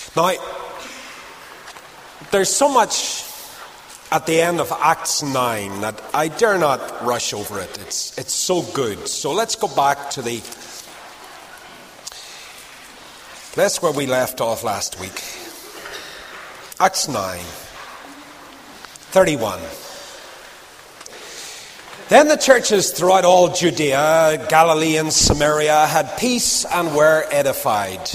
Now, there's so much at the end of Acts 9 that I dare not rush over it. It's so good. So let's go back to the place where we left off last week. Acts 9:31. Then the churches throughout all Judea, Galilee and Samaria had peace and were edified.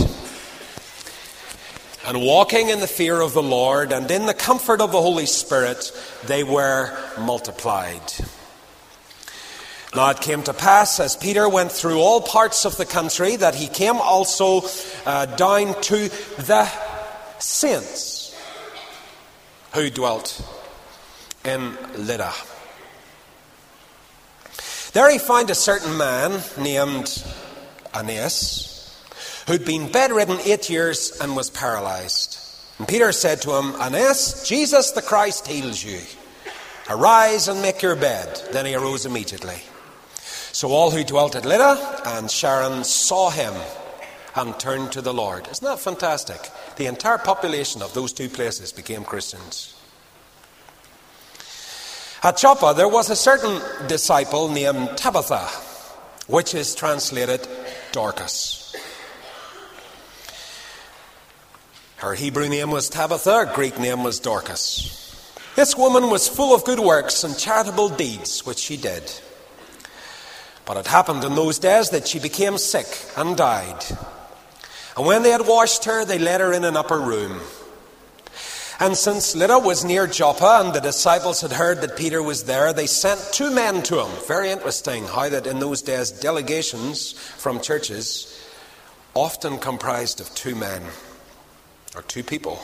And walking in the fear of the Lord and in the comfort of the Holy Spirit, they were multiplied. Now it came to pass, as Peter went through all parts of the country, that he came also down to the saints who dwelt in Lydda. There he found a certain man named Aeneas, who'd been bedridden 8 years and was paralyzed. And Peter said to him, Aeneas, Jesus the Christ heals you. Arise and make your bed. Then he arose immediately. So all who dwelt at Lydda and Sharon saw him and turned to the Lord. Isn't that fantastic? The entire population of those two places became Christians. At Joppa there was a certain disciple named Tabitha, which is translated Dorcas. Her Hebrew name was Tabitha, her Greek name was Dorcas. This woman was full of good works and charitable deeds, which she did. But it happened in those days that she became sick and died. And when they had washed her, they laid her in an upper room. And since Lydda was near Joppa, and the disciples had heard that Peter was there, they sent 2 men to him. Very interesting how that in those days delegations from churches often comprised of 2 men. Or 2 people.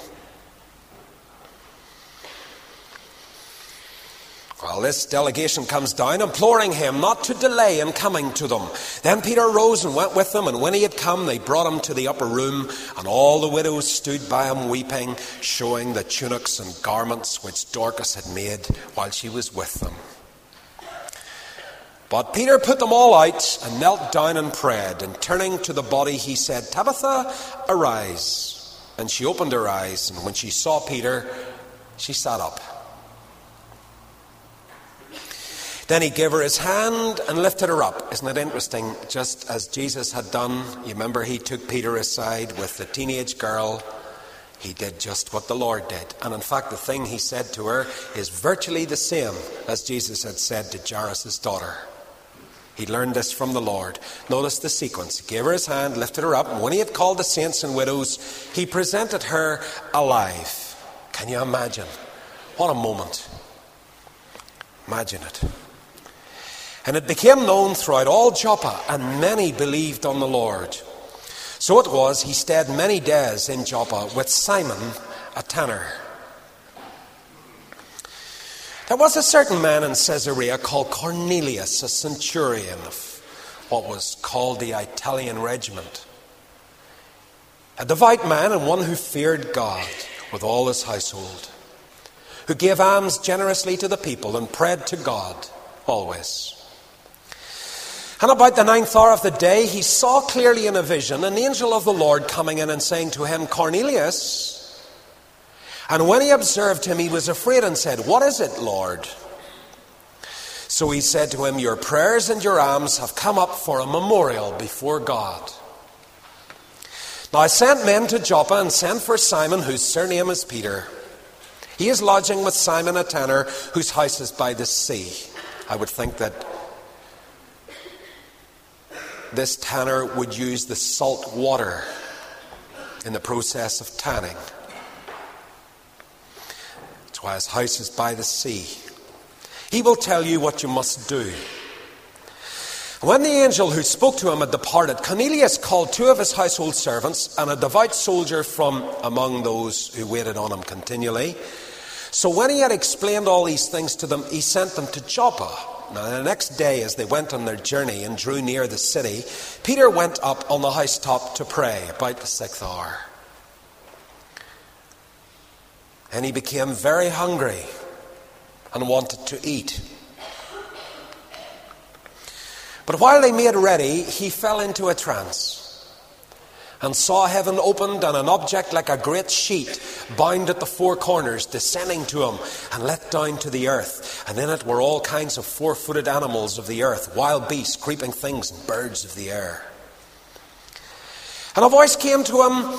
Well, this delegation comes down, imploring him not to delay in coming to them. Then Peter rose and went with them, and when he had come, they brought him to the upper room, and all the widows stood by him weeping, showing the tunics and garments which Dorcas had made while she was with them. But Peter put them all out and knelt down and prayed, and turning to the body he said, Tabitha, arise. And she opened her eyes, and when she saw Peter, she sat up. Then he gave her his hand and lifted her up. Isn't it interesting? Just as Jesus had done, you remember he took Peter aside with the teenage girl. He did just what the Lord did. And in fact, the thing he said to her is virtually the same as Jesus had said to Jairus' daughter. He learned this from the Lord. Notice the sequence. He gave her his hand, lifted her up, and when he had called the saints and widows, he presented her alive. Can you imagine? What a moment. Imagine it. And it became known throughout all Joppa, and many believed on the Lord. So it was, he stayed many days in Joppa with Simon, a tanner. There was a certain man in Caesarea called Cornelius, a centurion of what was called the Italian regiment. A devout man and one who feared God with all his household, who gave alms generously to the people and prayed to God always. And about the 9th hour of the day, he saw clearly in a vision an angel of the Lord coming in and saying to him, Cornelius. And when he observed him, he was afraid and said, What is it, Lord? So he said to him, Your prayers and your alms have come up for a memorial before God. Now I sent men to Joppa and sent for Simon, whose surname is Peter. He is lodging with Simon a tanner, whose house is by the sea. I would think that this tanner would use the salt water in the process of tanning. That's why his house is by the sea. He will tell you what you must do. When the angel who spoke to him had departed, Cornelius called 2 of his household servants and a devout soldier from among those who waited on him continually. So when he had explained all these things to them, he sent them to Joppa. Now the next day, as they went on their journey and drew near the city, Peter went up on the housetop to pray about the 6th hour. And he became very hungry and wanted to eat. But while they made ready, he fell into a trance. and saw heaven opened and an object like a great sheet bound at the four corners descending to him and let down to the earth. And in it were all kinds of four-footed animals of the earth, wild beasts, creeping things, and birds of the air. And a voice came to him,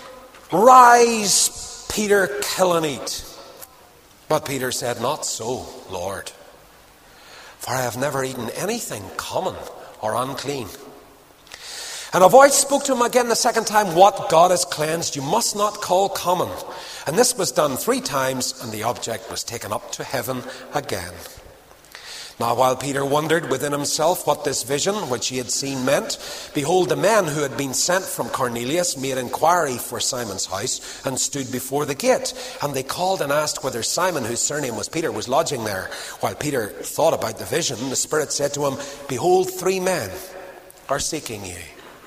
"Rise, Peter, kill and eat." But Peter said, "Not so, Lord, for I have never eaten anything common or unclean." And a voice spoke to him again the second time, "What God has cleansed, you must not call common." And this was done 3 times, and the object was taken up to heaven again. Now while Peter wondered within himself what this vision which he had seen meant, behold, the men who had been sent from Cornelius made inquiry for Simon's house, and stood before the gate. And they called and asked whether Simon, whose surname was Peter, was lodging there. While Peter thought about the vision, the Spirit said to him, "Behold, 3 men are seeking you.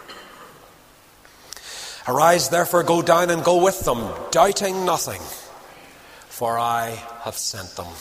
Arise, therefore, go down and go with them, doubting nothing, for I have sent them."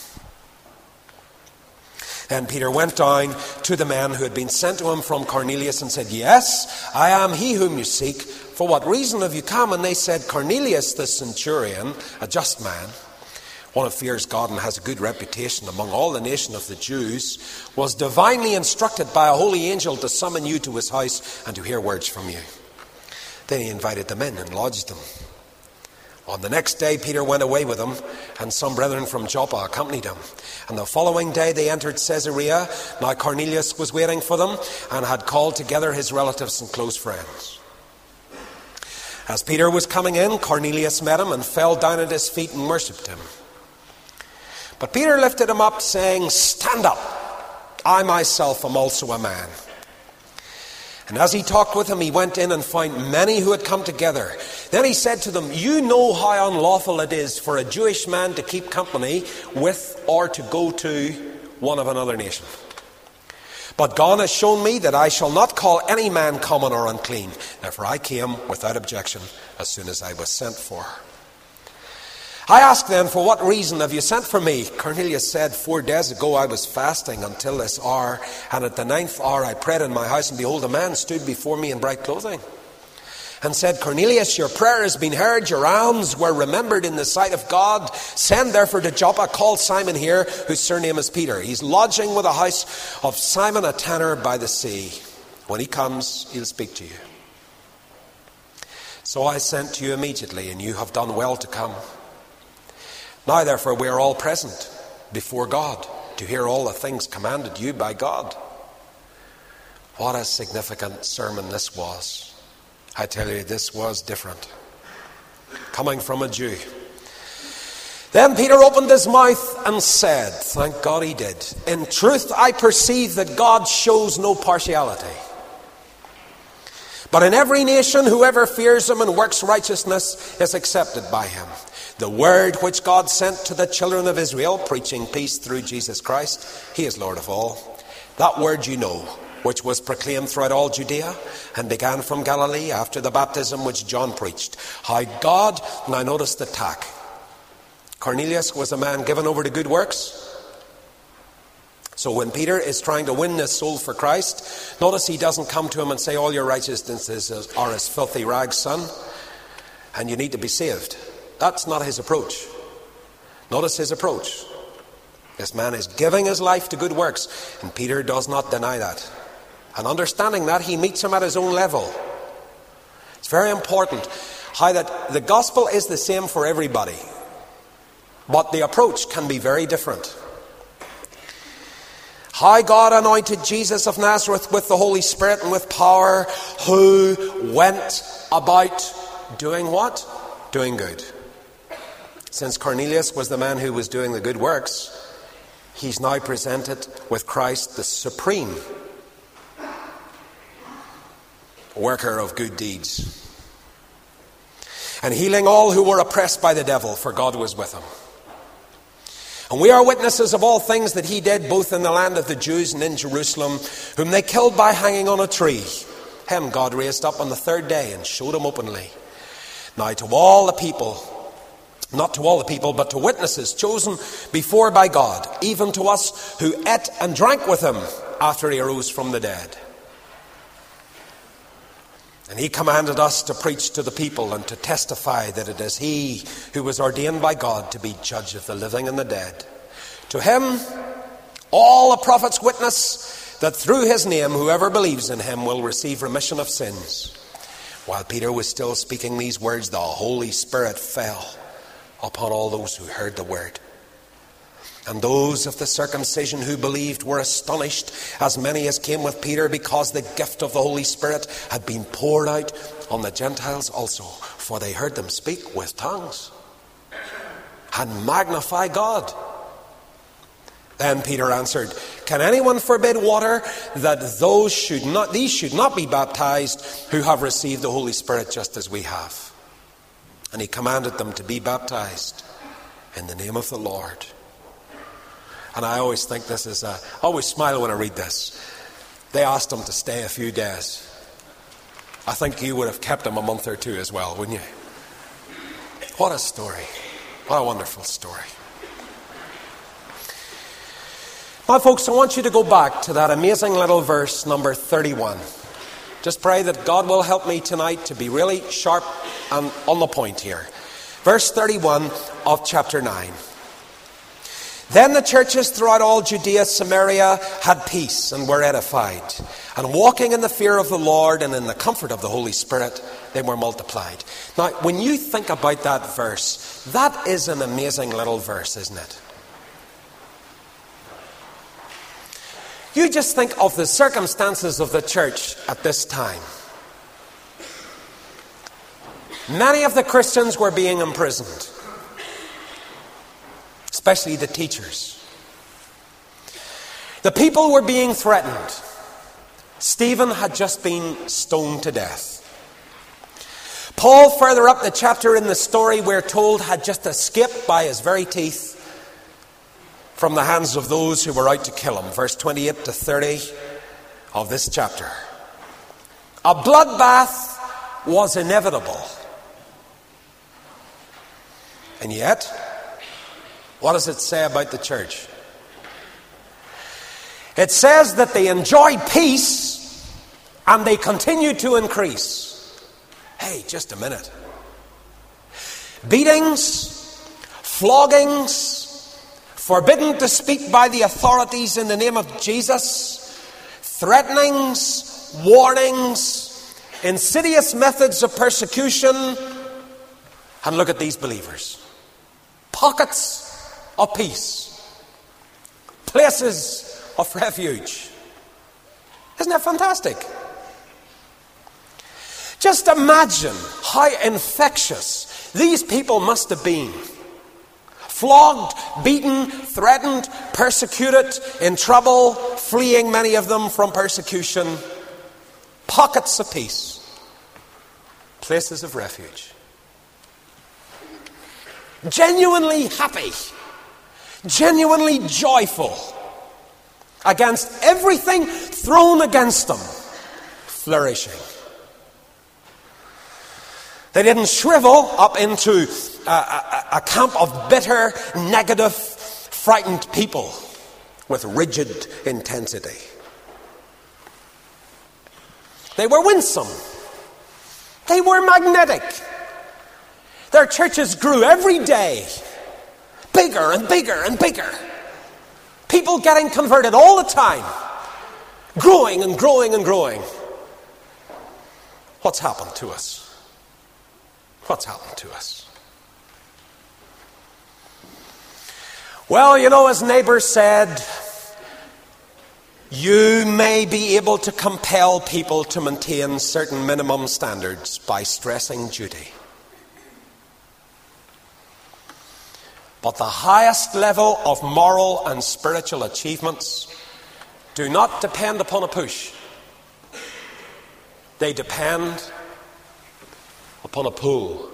Then Peter went down to the men who had been sent to him from Cornelius and said, "Yes, I am he whom you seek. For what reason have you come?" And they said, "Cornelius the centurion, a just man, one who fears God and has a good reputation among all the nation of the Jews, was divinely instructed by a holy angel to summon you to his house and to hear words from you." Then he invited them in and lodged them. On the next day Peter went away with them, and some brethren from Joppa accompanied him. And the following day they entered Caesarea. Now Cornelius was waiting for them, and had called together his relatives and close friends. As Peter was coming in, Cornelius met him and fell down at his feet and worshipped him. But Peter lifted him up, saying, "Stand up, I myself am also a man." And as he talked with him, he went in and found many who had come together. Then he said to them, "You know how unlawful it is for a Jewish man to keep company with or to go to one of another nation. But God has shown me that I shall not call any man common or unclean. Therefore I came without objection as soon as I was sent for." I asked then, "For what reason have you sent for me?" Cornelius said, 4 days ago I was fasting until this hour, and at the 9th hour I prayed in my house, and behold, a man stood before me in bright clothing, and said, "Cornelius, your prayer has been heard, your alms were remembered in the sight of God. Send therefore to Joppa, call Simon here, whose surname is Peter. He's lodging with the house of Simon a tanner by the sea. When he comes, he'll speak to you." So I sent to you immediately, and you have done well to come. Now therefore we are all present before God to hear all the things commanded you by God. What a significant sermon this was. I tell you, this was different, coming from a Jew. Then Peter opened his mouth and said, thank God he did, "In truth I perceive that God shows no partiality. But in every nation whoever fears him and works righteousness is accepted by him. The word which God sent to the children of Israel, preaching peace through Jesus Christ, he is Lord of all. That word you know, which was proclaimed throughout all Judea and began from Galilee after the baptism which John preached. How God," now notice the tack. Cornelius was a man given over to good works. So when Peter is trying to win this soul for Christ, notice he doesn't come to him and say, "All your righteousnesses are as filthy rags, son, and you need to be saved." That's not his approach. Notice his approach. This man is giving his life to good works, and Peter does not deny that. And understanding that, he meets him at his own level. It's very important how that the gospel is the same for everybody, but the approach can be very different. How God anointed Jesus of Nazareth with the Holy Spirit and with power, who went about doing what? Doing good. Since Cornelius was the man who was doing the good works, he's now presented with Christ, the supreme worker of good deeds, and healing all who were oppressed by the devil, for God was with him. And we are witnesses of all things that he did, both in the land of the Jews and in Jerusalem, whom they killed by hanging on a tree. Him God raised up on the 3rd day and showed him openly. Now to all the people, not to all the people, but to witnesses chosen before by God, even to us who ate and drank with him after he arose from the dead. And he commanded us to preach to the people and to testify that it is he who was ordained by God to be judge of the living and the dead. To him, all the prophets witness that through his name, whoever believes in him will receive remission of sins. While Peter was still speaking these words, the Holy Spirit fell upon all those who heard the word. And those of the circumcision who believed were astonished, as many as came with Peter, because the gift of the Holy Spirit had been poured out on the Gentiles also. For they heard them speak with tongues and magnify God. Then Peter answered, "Can anyone forbid water that these should not be baptized who have received the Holy Spirit just as we have?" And he commanded them to be baptized in the name of the Lord. And I always think I always smile when I read this. They asked him to stay a few days. I think you would have kept him a month or two as well, wouldn't you? What a story. What a wonderful story. Now, folks, I want you to go back to that amazing little verse, number 31. Just pray that God will help me tonight to be really sharp and on the point here. Verse 31 of chapter 9. Then the churches throughout all Judea, Samaria had peace and were edified. And walking in the fear of the Lord and in the comfort of the Holy Spirit, they were multiplied. Now, when you think about that verse, that is an amazing little verse, isn't it? You just think of the circumstances of the church at this time. Many of the Christians were being imprisoned, especially the teachers. The people were being threatened. Stephen had just been stoned to death. Paul, further up the chapter in the story, we're told, had just escaped by his very teeth from the hands of those who were out to kill him. Verse 28 to 30 of this chapter. A bloodbath was inevitable. And yet, what does it say about the church? It says that they enjoyed peace and they continued to increase. Hey, just a minute. Beatings, floggings, forbidden to speak by the authorities in the name of Jesus, threatenings, warnings, insidious methods of persecution. And look at these believers. Pockets of peace. Places of refuge. Isn't that fantastic? Just imagine how infectious these people must have been. Flogged, beaten, threatened, persecuted, in trouble, fleeing many of them from persecution. Pockets of peace. Places of refuge. Genuinely happy. Genuinely joyful. Against everything thrown against them. Flourishing. They didn't shrivel up into a camp of bitter, negative, frightened people with rigid intensity. They were winsome. They were magnetic. Their churches grew every day. Bigger and bigger and bigger. People getting converted all the time. Growing and growing and growing. What's happened to us? What's happened to us? Well, you know, as neighbor said, you may be able to compel people to maintain certain minimum standards by stressing duty. But the highest level of moral and spiritual achievements do not depend upon a push. They depend upon a pull.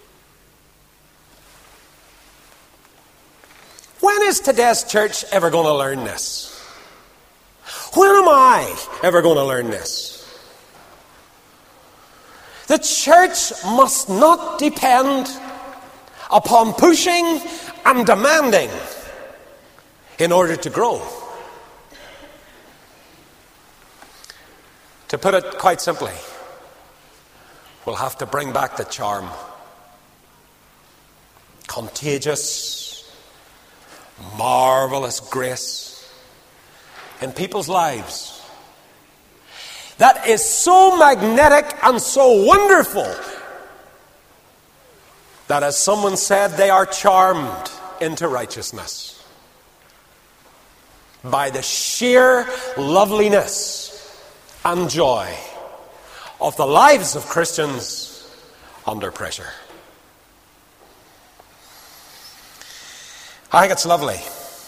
When is today's church ever going to learn this? When am I ever going to learn this? The church must not depend upon pushing and demanding in order to grow. To put it quite simply, will have to bring back the charm. Contagious, marvelous grace in people's lives that is so magnetic and so wonderful that, as someone said, they are charmed into righteousness by the sheer loveliness and joy of the lives of Christians under pressure. I think it's lovely.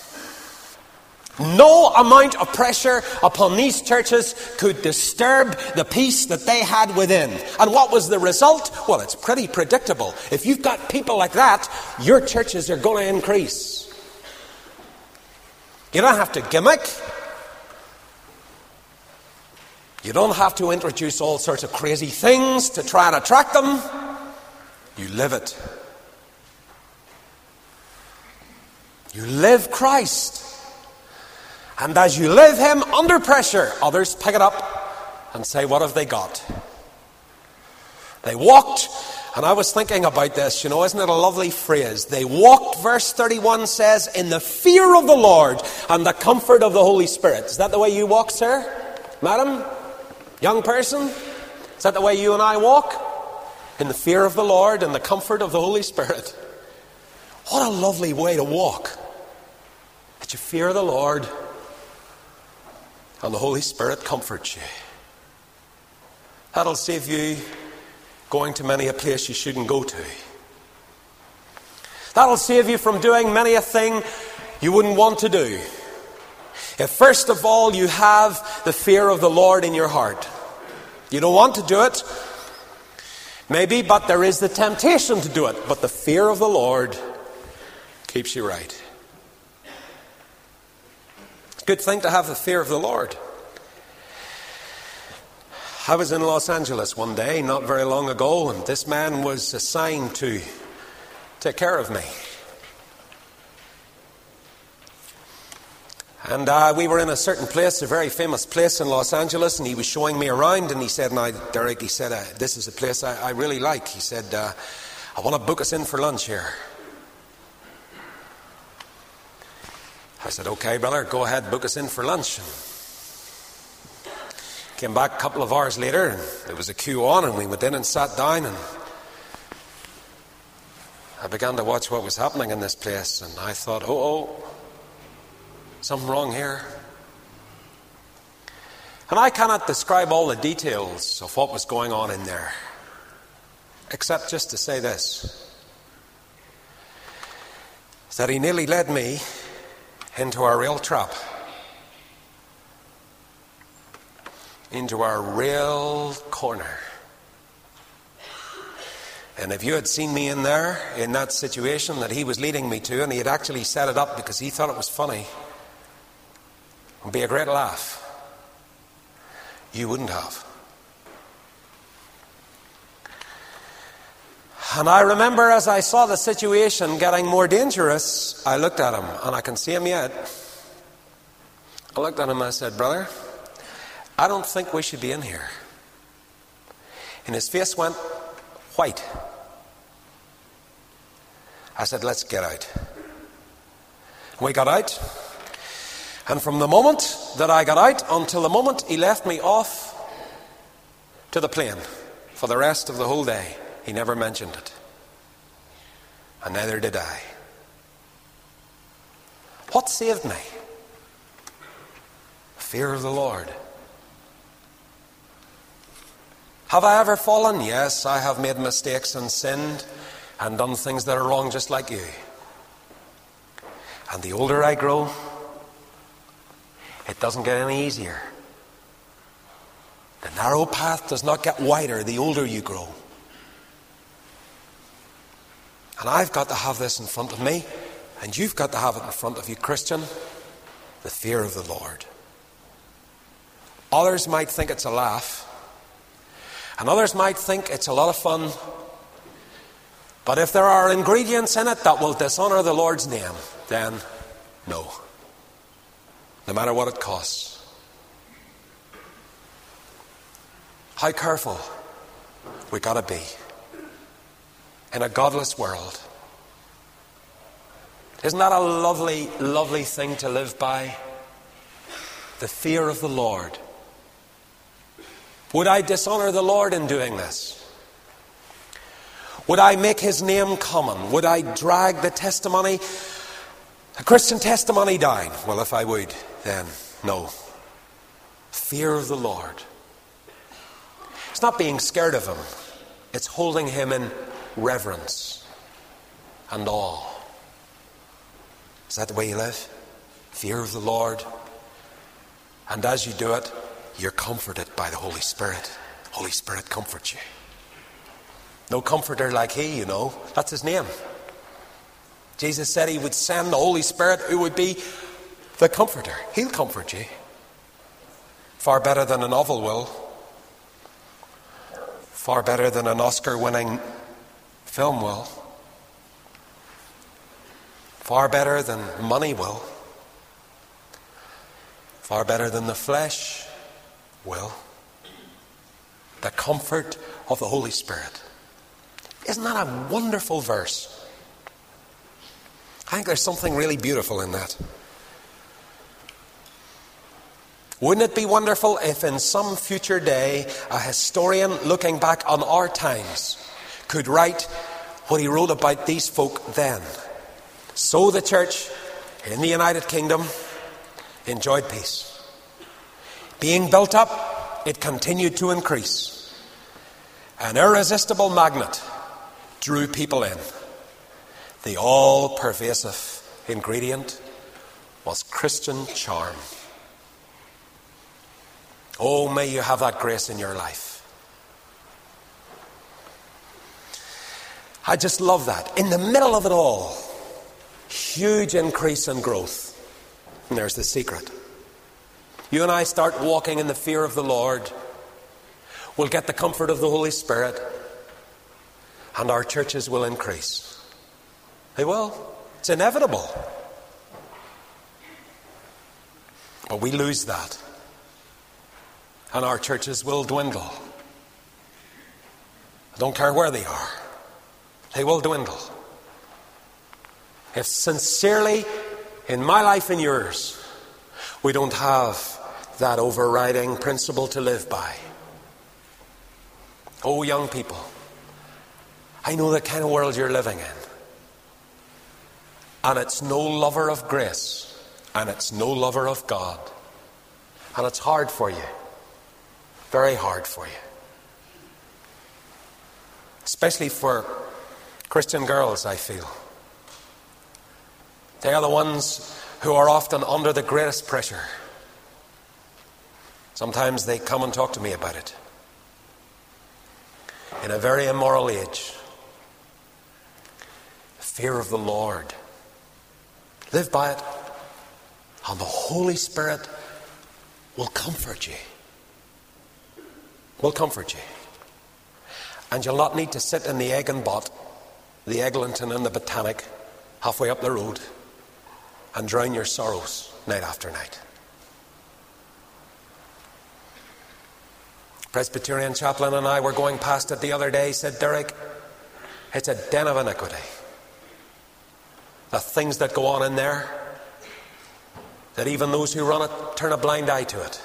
No amount of pressure upon these churches could disturb the peace that they had within. And what was the result? Well, it's pretty predictable. If you've got people like that, your churches are going to increase. You don't have to gimmick. You don't have to introduce all sorts of crazy things to try and attract them. You live it. You live Christ. And as you live Him under pressure, others pick it up and say, what have they got? They walked, and I was thinking about this, isn't it a lovely phrase? They walked, verse 31 says, in the fear of the Lord and the comfort of the Holy Spirit. Is that the way you walk, sir? Madam? Young person? Is that the way you and I walk? In the fear of the Lord and the comfort of the Holy Spirit. What a lovely way to walk. That you fear the Lord and the Holy Spirit comforts you. That'll save you going to many a place you shouldn't go to. That'll save you from doing many a thing you wouldn't want to do. If first of all you have the fear of the Lord in your heart. You don't want to do it, maybe, but there is the temptation to do it. But the fear of the Lord keeps you right. It's a good thing to have the fear of the Lord. I was in Los Angeles one day, not very long ago, and this man was assigned to take care of me. And we were in a certain place, a very famous place in Los Angeles, and he was showing me around, and he said, Derek, this is a place I really like. He said, I want to book us in for lunch here. I said, okay, brother, go ahead, book us in for lunch. And came back a couple of hours later, and there was a queue on, and we went in and sat down, and I began to watch what was happening in this place, and I thought, something wrong here. And I cannot describe all the details of what was going on in there, except just to say this, that he nearly led me into our real trap, into our real corner. And if you had seen me in there, in that situation that he was leading me to, and he had actually set it up because he thought it was funny, it would be a great laugh. You wouldn't have. And I remember as I saw the situation getting more dangerous, I looked at him, and I can see him yet. I looked at him and I said, brother, I don't think we should be in here. And his face went white. I said, let's get out. We got out. And from the moment that I got out until the moment he left me off to the plane for the rest of the whole day, he never mentioned it. And neither did I. What saved me? Fear of the Lord. Have I ever fallen? Yes, I have made mistakes and sinned and done things that are wrong just like you. And the older I grow, it doesn't get any easier. The narrow path does not get wider the older you grow. And I've got to have this in front of me, and you've got to have it in front of you, Christian, the fear of the Lord. Others might think it's a laugh, and others might think it's a lot of fun, but if there are ingredients in it that will dishonor the Lord's name, then no. No matter what it costs. How careful we got to be. In a godless world. Isn't that a lovely, lovely thing to live by? The fear of the Lord. Would I dishonor the Lord in doing this? Would I make his name common? Would I drag the testimony, the Christian testimony down? Well, if I would, then no. Fear of the Lord. It's not being scared of him. It's holding him in reverence and awe. Is that the way you live? Fear of the Lord. And as you do it, you're comforted by the Holy Spirit. Holy Spirit comforts you. No comforter like he, you know. That's his name. Jesus said he would send the Holy Spirit who would be the comforter. He'll comfort you. Far better than a novel will. Far better than an Oscar-winning film will. Far better than money will. Far better than the flesh will. The comfort of the Holy Spirit. Isn't that a wonderful verse? I think there's something really beautiful in that. Wouldn't it be wonderful if in some future day a historian looking back on our times could write what he wrote about these folk then? So the church in the United Kingdom enjoyed peace. Being built up, it continued to increase. An irresistible magnet drew people in. The all-pervasive ingredient was Christian charm. Oh, may you have that grace in your life. I just love that. In the middle of it all, huge increase in growth. And there's the secret. You and I start walking in the fear of the Lord. We'll get the comfort of the Holy Spirit. And our churches will increase. They will. It's inevitable. But we lose that. And our churches will dwindle. I don't care where they are. They will dwindle. If sincerely, in my life and yours, we don't have that overriding principle to live by. Oh, young people, I know the kind of world you're living in. And it's no lover of grace. And it's no lover of God. And it's hard for you. Very hard for you. Especially for Christian girls, I feel. They are the ones who are often under the greatest pressure. Sometimes they come and talk to me about it. In a very immoral age. Fear of the Lord. Live by it. And the Holy Spirit will comfort you. Will comfort you. And you'll not need to sit in the Egg and Bot, the Eglinton and the Botanic, halfway up the road, and drown your sorrows night after night. Presbyterian chaplain and I were going past it the other day. He said, Derek, it's a den of iniquity. The things that go on in there, that even those who run it turn a blind eye to it.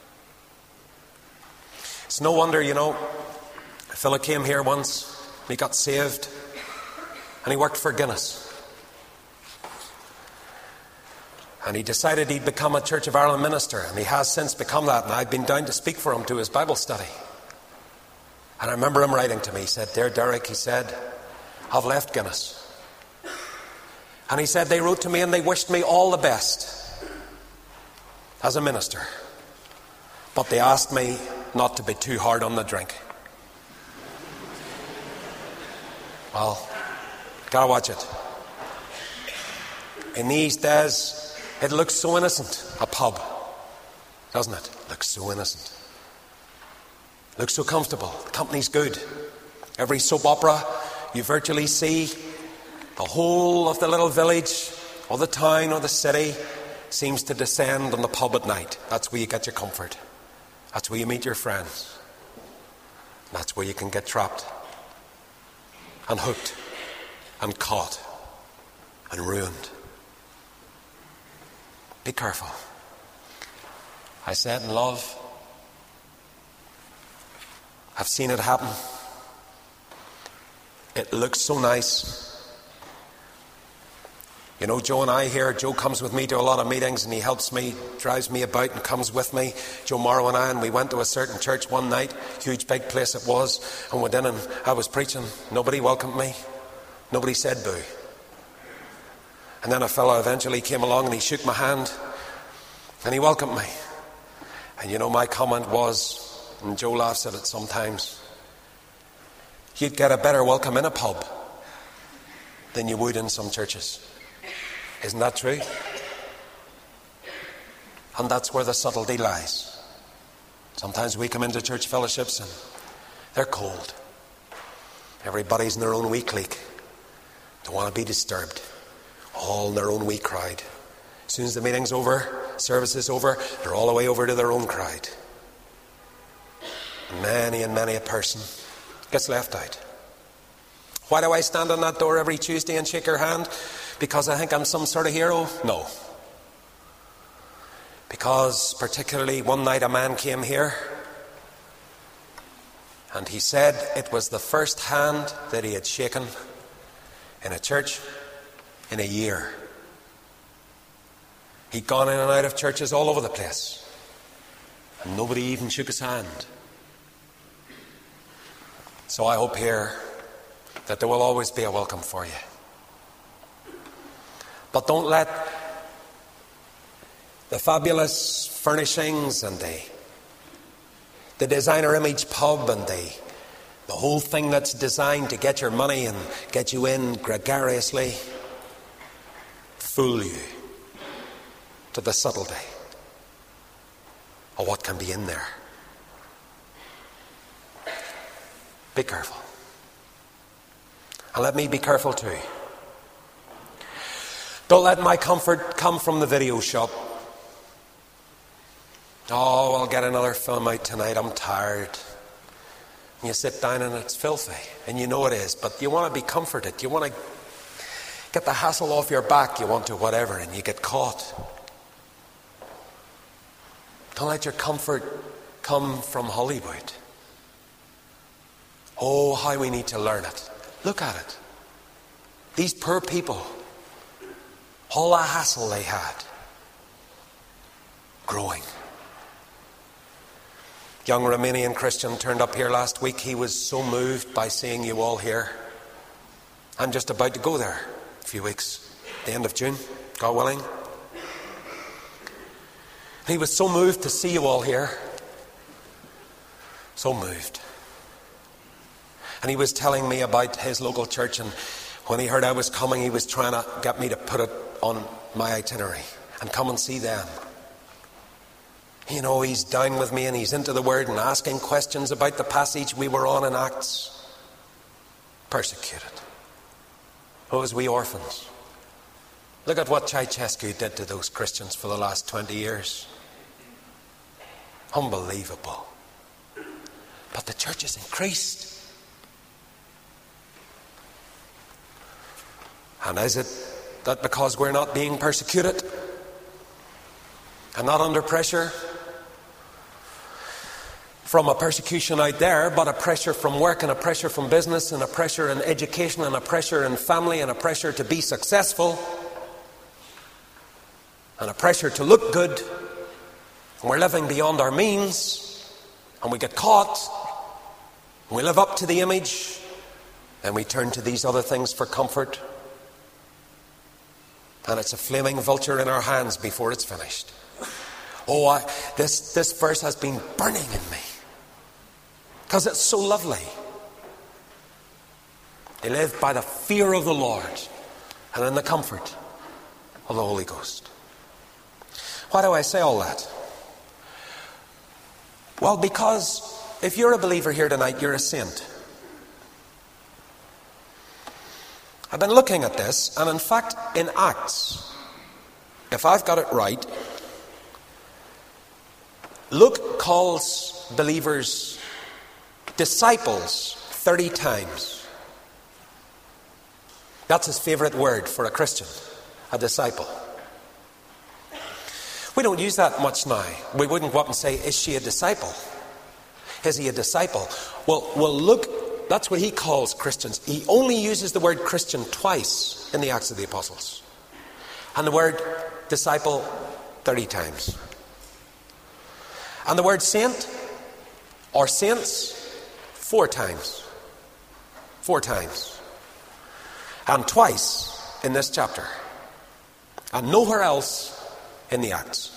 It's no wonder, you know, a fellow came here once, he got saved, and he worked for Guinness. And he decided he'd become a Church of Ireland minister, and he has since become that, and I've been down to speak for him to his Bible study. And I remember him writing to me, he said, Dear Derek, he said, I've left Guinness. And he said, they wrote to me and they wished me all the best as a minister. But they asked me not to be too hard on the drink. Well, gotta watch it. In these days, it looks so innocent, a pub, doesn't it? Looks so innocent. Looks so comfortable. The company's good. Every soap opera you virtually see, the whole of the little village or the town or the city seems to descend on the pub at night. That's where you get your comfort. That's where you meet your friends. That's where you can get trapped and hooked and caught and ruined. Be careful. I say it in love. I've seen it happen. It looks so nice. You know, Joe and I here, Joe comes with me to a lot of meetings and he helps me, drives me about and comes with me. Joe Morrow and I, and we went to a certain church one night, huge big place it was, and went in and I was preaching. Nobody welcomed me. Nobody said boo. And then a fellow eventually came along and he shook my hand and he welcomed me. And you know, my comment was, and Joe laughs at it sometimes, you'd get a better welcome in a pub than you would in some churches. Isn't that true? And that's where the subtlety lies. Sometimes we come into church fellowships and they're cold. Everybody's in their own wee clique. Don't want to be disturbed. All in their own wee crowd. As soon as the meeting's over, service is over, they're all the way over to their own crowd. Many and many a person gets left out. Why do I stand on that door every Tuesday and shake your hand? Because I think I'm some sort of hero? No. Because particularly one night a man came here and he said it was the first hand that he had shaken in a church in a year. He'd gone in and out of churches all over the place and nobody even shook his hand. So I hope here that there will always be a welcome for you. But don't let the fabulous furnishings and the designer image pub and the whole thing that's designed to get your money and get you in gregariously fool you to the subtlety of what can be in there. Be careful. And let me be careful too. Don't let my comfort come from the video shop. Oh, I'll get another film out tonight. I'm tired. And you sit down and it's filthy. And you know it is. But you want to be comforted. You want to get the hassle off your back. You want to whatever. And you get caught. Don't let your comfort come from Hollywood. Oh, how we need to learn it. Look at it. These poor people. All the hassle they had. Growing. Young Romanian Christian turned up here last week. He was so moved by seeing you all here. I'm just about to go there a few weeks. The end of June, God willing. He was so moved to see you all here. So moved. And he was telling me about his local church, and when he heard I was coming, he was trying to get me to put it on my itinerary and come and see them. You know, he's down with me and he's into the Word and asking questions about the passage we were on in Acts. Persecuted. Those wee orphans. Look at what Ceausescu did to those Christians for the last 20 years. Unbelievable. But the church has increased. And is it that because we're not being persecuted and not under pressure from a persecution out there, but a pressure from work and a pressure from business and a pressure in education and a pressure in family and a pressure to be successful and a pressure to look good, and we're living beyond our means and we get caught and we live up to the image, then we turn to these other things for comfort. And it's a flaming vulture in our hands before it's finished. Oh, this verse has been burning in me. Because it's so lovely. They live by the fear of the Lord and in the comfort of the Holy Ghost. Why do I say all that? Well, because if you're a believer here tonight, you're a saint. I've been looking at this, and in fact, in Acts, if I've got it right, Luke calls believers Disciples, 30 times. That's his favorite word for a Christian, a disciple. We don't use that much now. We wouldn't go up and say, is she a disciple? Is he a disciple? Well, look, that's what he calls Christians. He only uses the word Christian twice in the Acts of the Apostles. And the word disciple 30 times. And the word saint or saints 4 times. 4 times. And twice in this chapter. And nowhere else in the Acts.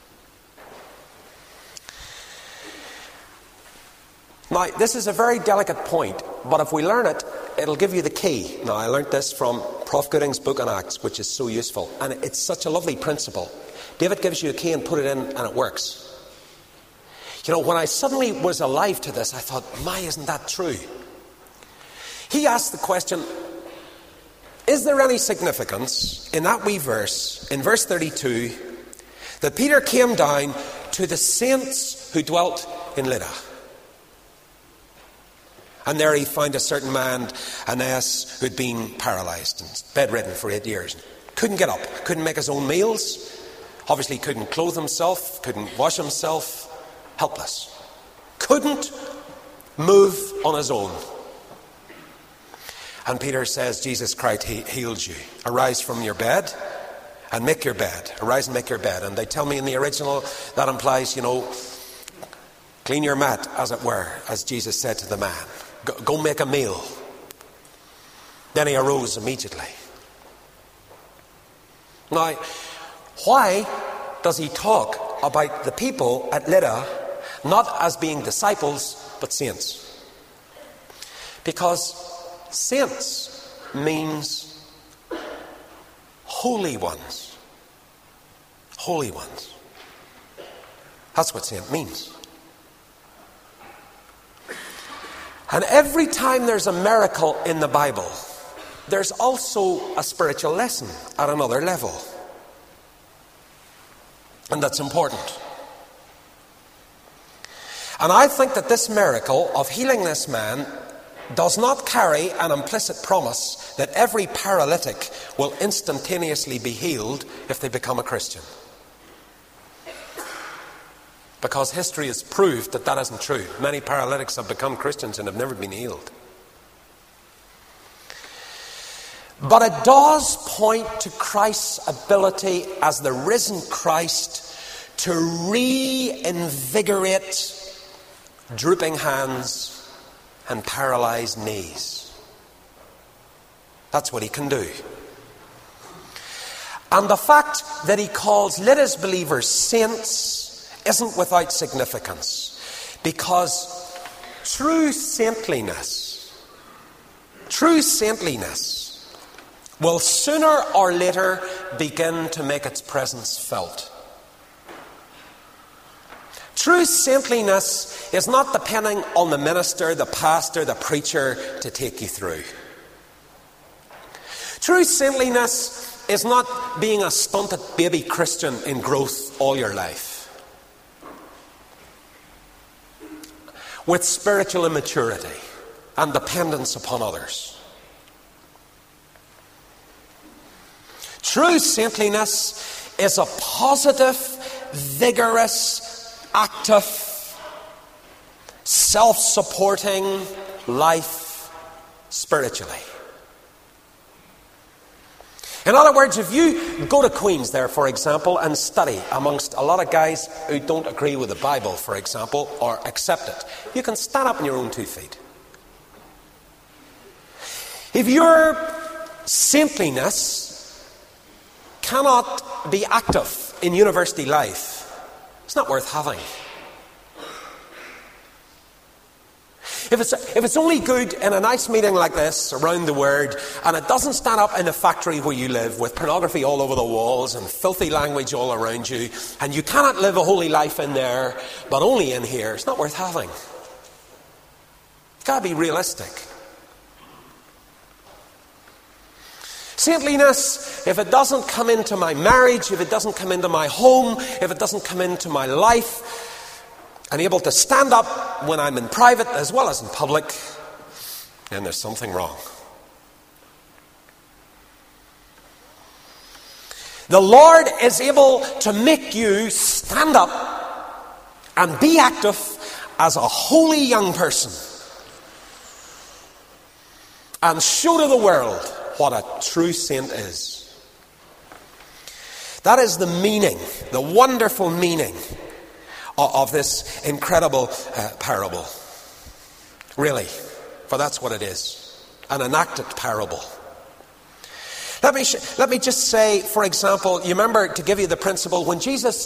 Now, this is a very delicate point, but if we learn it, it'll give you the key. Now, I learnt this from Prof. Gooding's book on Acts, which is so useful. And it's such a lovely principle. David gives you a key and put it in, and it works. You know, when I suddenly was alive to this, I thought, my, isn't that true? He asked the question, is there any significance in that wee verse, in verse 32, that Peter came down to the saints who dwelt in Lydda? And there he found a certain man, Aeneas, who'd been paralysed and bedridden for 8 years. Couldn't get up, couldn't make his own meals, obviously couldn't clothe himself, couldn't wash himself, helpless. Couldn't move on his own. And Peter says, Jesus Christ healed you. Arise from your bed and make your bed. Arise and make your bed. And they tell me in the original that implies, clean your mat, as it were, as Jesus said to the man. Go make a meal. Then he arose immediately. Now, why does he talk about the people at Lydda not as being disciples, but saints? Because saints means holy ones. Holy ones. That's what saint means. And every time there's a miracle in the Bible, there's also a spiritual lesson at another level. And that's important. And I think that this miracle of healing this man does not carry an implicit promise that every paralytic will instantaneously be healed if they become a Christian. Because history has proved that that isn't true. Many paralytics have become Christians and have never been healed. But it does point to Christ's ability as the risen Christ to reinvigorate drooping hands and paralyzed knees. That's what he can do. And the fact that he calls Lydda's believers saints isn't without significance, because true saintliness will sooner or later begin to make its presence felt. True saintliness is not depending on the minister, the pastor, the preacher to take you through. True saintliness is not being a stunted baby Christian in growth all your life, with spiritual immaturity and dependence upon others. True saintliness is a positive, vigorous, active, self-supporting life spiritually. In other words, if you go to Queen's there, for example, and study amongst a lot of guys who don't agree with the Bible, for example, or accept it, you can stand up on your own 2 feet. If your saintliness cannot be active in university life, it's not worth having. If it's only good in a nice meeting like this around the Word, and it doesn't stand up in the factory where you live with pornography all over the walls and filthy language all around you, and you cannot live a holy life in there but only in here, it's not worth having. You've got to be realistic. Saintliness, if it doesn't come into my marriage, if it doesn't come into my home, if it doesn't come into my life, and able to stand up when I'm in private as well as in public, then there's something wrong. The Lord is able to make you stand up and be active as a holy young person and show to the world what a true saint is. That is the meaning, the wonderful meaning of this incredible parable. Really, for that's what it is, an enacted parable. Let me just say, for example, you remember, to give you the principle, when Jesus,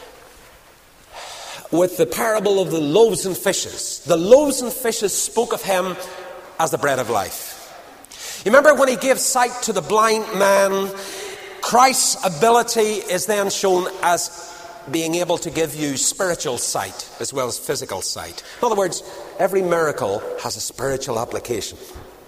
with the parable of the loaves and fishes spoke of him as the bread of life. You remember when he gave sight to the blind man, Christ's ability is then shown as being able to give you spiritual sight as well as physical sight. In other words, every miracle has a spiritual application.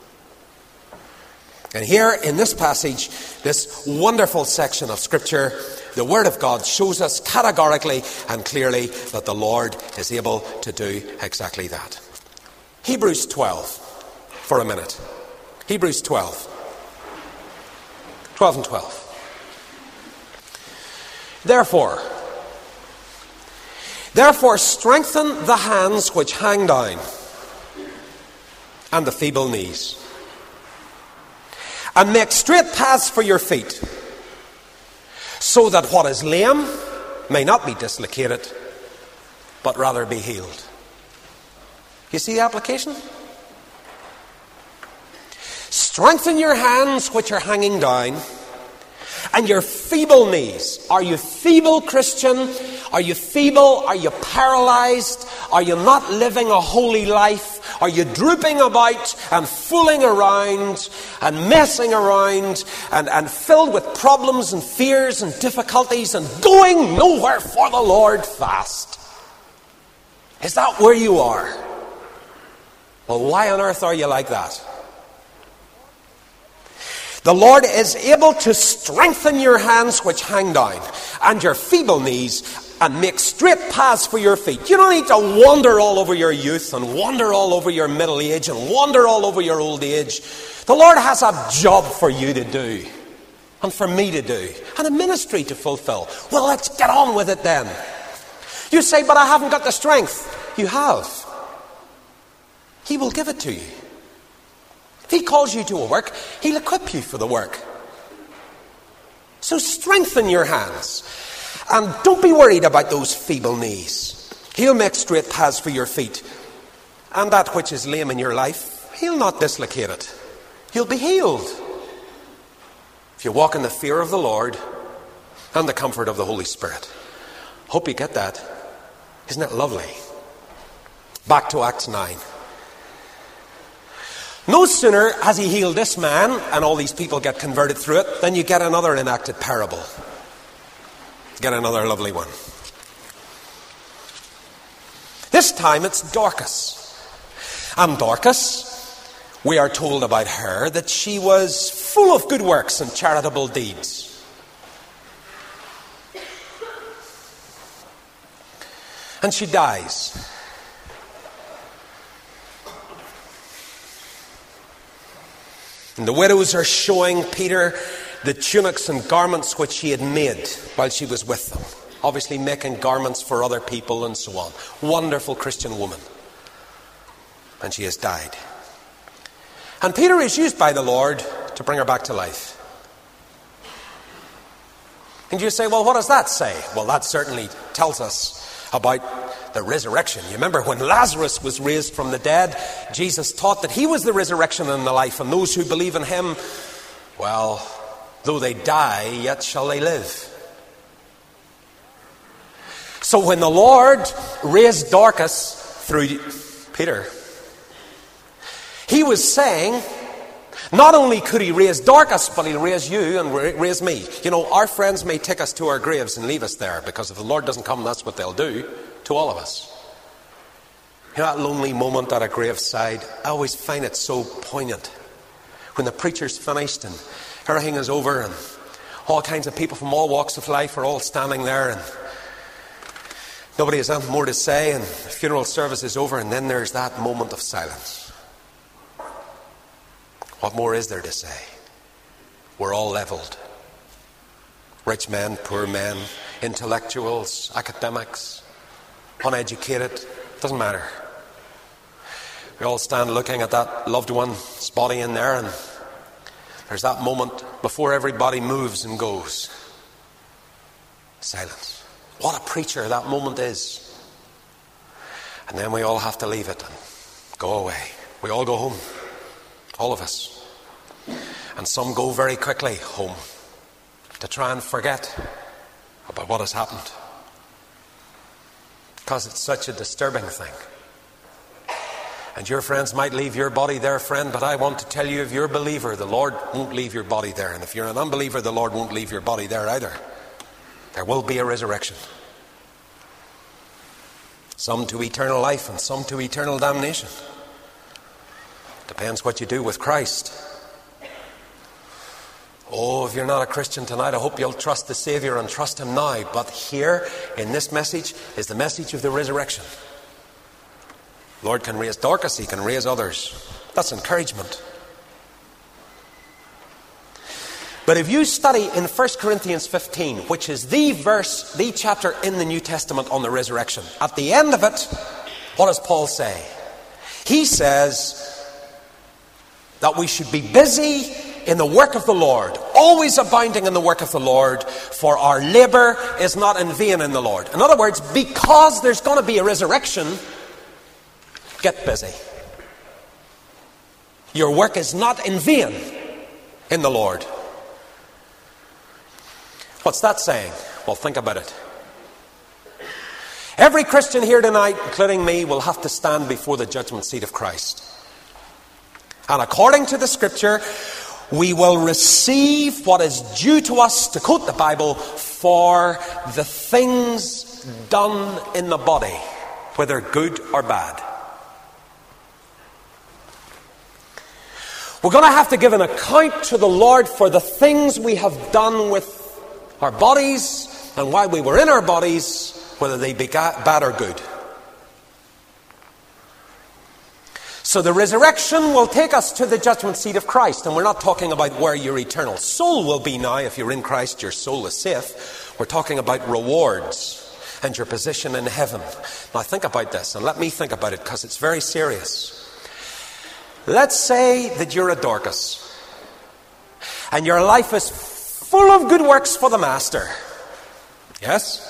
And here in this passage, this wonderful section of Scripture, the Word of God shows us categorically and clearly that the Lord is able to do exactly that. Hebrews 12, for a minute. Hebrews 12. 12 and 12. Therefore strengthen the hands which hang down, and the feeble knees, and make straight paths for your feet, so that what is lame may not be dislocated, but rather be healed. You see the application? Strengthen your hands which are hanging down, and your feeble knees. Are you feeble, Christian? Are you feeble? Are you paralyzed? Are you not living a holy life? Are you drooping about and fooling around and messing around and filled with problems and fears and difficulties and going nowhere for the Lord fast? Is that where you are? Well, why on earth are you like that? The Lord is able to strengthen your hands which hang down, and your feeble knees, and make straight paths for your feet. You don't need to wander all over your youth, and wander all over your middle age, and wander all over your old age. The Lord has a job for you to do, and for me to do, and a ministry to fulfill. Well, let's get on with it then. You say, but I haven't got the strength. You have. He will give it to you. If he calls you to a work, he'll equip you for the work. So strengthen your hands. And don't be worried about those feeble knees. He'll make straight paths for your feet. And that which is lame in your life, he'll not dislocate it. You'll be healed. If you walk in the fear of the Lord and the comfort of the Holy Spirit. Hope you get that. Isn't that lovely? Back to Acts 9. No sooner has he healed this man and all these people get converted through it, than you get another enacted parable. Get another lovely one. This time it's Dorcas. And Dorcas, we are told about her that she was full of good works and charitable deeds. And she dies. And the widows are showing Peter the tunics and garments which she had made while she was with them. Obviously making garments for other people and so on. Wonderful Christian woman. And she has died. And Peter is used by the Lord to bring her back to life. And you say, well, what does that say? Well, that certainly tells us about the resurrection. You remember when Lazarus was raised from the dead, Jesus taught that he was the resurrection and the life, and those who believe in him, well, though they die, yet shall they live. So when the Lord raised Dorcas through Peter, he was saying, not only could he raise Dorcas, but he'll raise you and raise me. You know, our friends may take us to our graves and leave us there, because if the Lord doesn't come, that's what they'll do to all of us. You know, that lonely moment at a graveside, I always find it so poignant. When the preacher's finished and everything is over and all kinds of people from all walks of life are all standing there, and Nobody has anything more to say, and the funeral service is over, and then there's that moment of silence. What more is there to say? We're all leveled. Rich men, poor men, intellectuals, academics, uneducated, doesn't matter. We all stand looking at that loved one's body in there, and there's that moment before everybody moves and goes. Silence. What a preacher that moment is. And then we all have to leave it and go away. We all go home. All of us. And some go very quickly home to try and forget about what has happened. Because it's such a disturbing thing. And your friends might leave your body there, friend, but I want to tell you, if you're a believer, the Lord won't leave your body there. And if you're an unbeliever, the Lord won't leave your body there either. There will be a resurrection. Some to eternal life and some to eternal damnation. Depends what you do with Christ. Oh, if you're not a Christian tonight, I hope you'll trust the Savior and trust Him now. But here in this message is the message of the resurrection. The Lord can raise Dorcas, He can raise others. That's encouragement. But if you study in 1 Corinthians 15, which is the verse, the chapter in the New Testament on the resurrection, at the end of it, what does Paul say? He says that we should be busy in the work of the Lord, always abounding in the work of the Lord, for our labour is not in vain in the Lord. In other words, because there's going to be a resurrection, get busy. Your work is not in vain in the Lord. What's that saying? Well, think about it. Every Christian here tonight, including me, will have to stand before the judgment seat of Christ. And according to the Scripture, we will receive what is due to us, to quote the Bible, for the things done in the body, whether good or bad. We're going to have to give an account to the Lord for the things we have done with our bodies and while we were in our bodies, whether they be bad or good. So the resurrection will take us to the judgment seat of Christ. And we're not talking about where your eternal soul will be now. If you're in Christ, your soul is safe. We're talking about rewards and your position in heaven. Now think about this, and let me think about it, because it's very serious. Let's say that you're a Dorcas, and your life is full of good works for the Master. Yes?